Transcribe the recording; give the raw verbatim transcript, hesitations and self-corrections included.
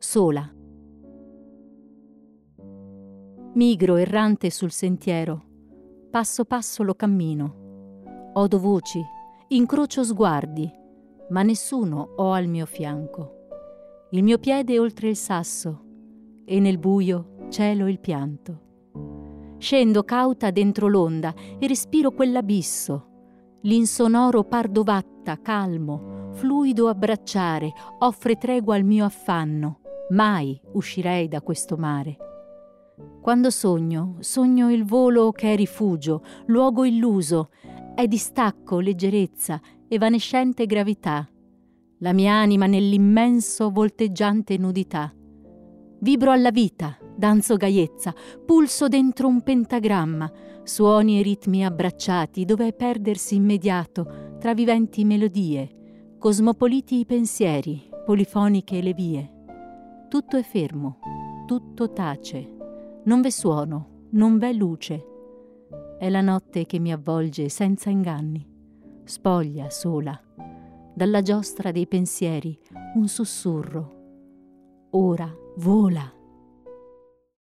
sola. Migro errante sul sentiero, passo passo lo cammino. Odo voci, incrocio sguardi, ma nessuno ho al mio fianco. Il mio piede è oltre il sasso e nel buio celo il pianto. Scendo cauta dentro l'onda e respiro quell'abisso. L'insonoro pardovatta, calmo, fluido abbracciare, offre tregua al mio affanno. Mai uscirei da questo mare. Quando sogno, sogno il volo che è rifugio, luogo illuso, è distacco, leggerezza, evanescente gravità. La mia anima nell'immenso volteggiante nudità. Vibro alla vita, danzo gaiezza, pulso dentro un pentagramma, suoni e ritmi abbracciati, dove è perdersi immediato tra viventi melodie, cosmopoliti i pensieri, polifoniche le vie. Tutto è fermo, tutto tace, non v'è suono, non v'è luce. È la notte che mi avvolge senza inganni, spoglia sola, dalla giostra dei pensieri un sussurro. Ora vola.